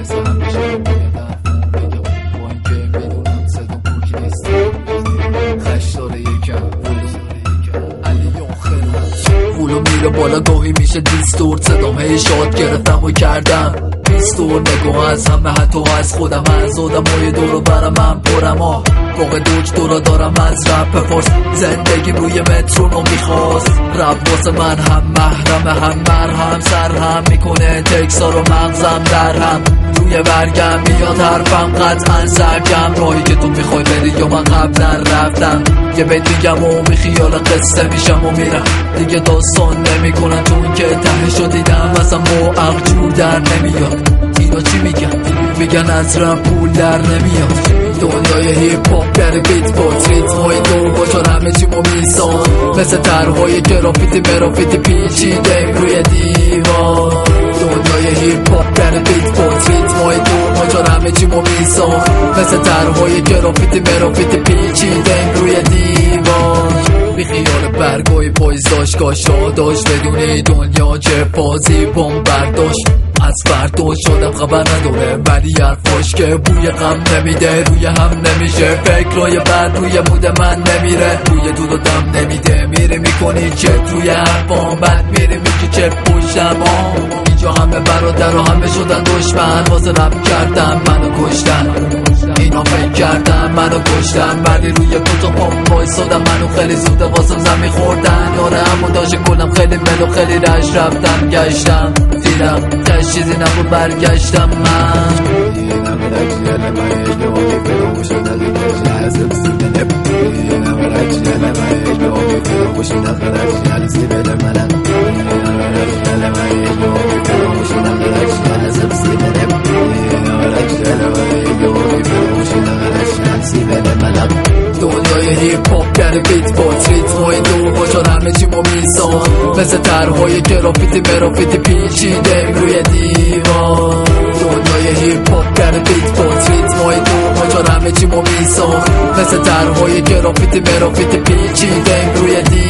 مثل همیشه باید حرفم بگم با اینکه میدونم صدام پوک نیست خش داره یکم علی آخر پولو میره بالا گاهی میشه دیستورت صدام هی شاد گرفتم و کردم دیستور نگاه از همه حتی از خودم از آدمای دورو برم من پرم فوق دکترا دارم از رپ فارس زندگی روی مترونو میخواست رپ واسه من هم محرم هم مرهم سرهم میکنه تکسا رو مغزم درهم روی برگم میاد حرفم قطعا سرگم راهی که تو میخوای بری یا من قبلا رفتم یه بیت میگم و خیال قصه میشم و میرم دیگه داستان نمیکنن چون که تهشو دیدم اصلا با عقل جور در نمیاد اینا چی میگن از رپ پول در نمیاد دنیای هیپ هاپ در بیت باز ریتمای دو باشار همه چی ما میسان مثل طرحهای گرافیتی مرافیتی پیچیده روی دیوار دنیای هیپ هاپ در بیت باز ریتمای دو باشار همه چی ما میسان مثل طرحهای گرافیتی مرافیتی پیچیده روی دیوار بی خیال برگای پایز داشت کاشا داشت بدونی دنیا چه فازی بام برداشت از فردا شدم خبر نداره ولی حرفاش که بوی غم نمیده روی هم نمیشه فکرای بعد روی مود من نمیره روی دود و دم نمیده میری میکنی چت روی حرفام بعد میری میگی چه پشتم اینجا همه برادر و همه شدن دشمن واسه رپ کردم منو کشتن اینا فکر کردن منو کشتن ولی روی کتا پام وایسادم منو خیلی زوده واسم زمین خوردن یاره همون داشت کلم خیلی ملو خیلی رش رفتم گشتم دیدم چیزی نبود برگشتم من دنیای هیپ هاپ در بیت باز ریتمای دو باشار همه چی ما میسان مثل طرحهای گرافیتی مرافیتی پیچیده روی دیوار دنیای هیپ هاپ در بیت باز ریتمای دو باشار همه چی ما میسان مثل طرحهای گرافیتی مرافیتی پیچیده روی دیوار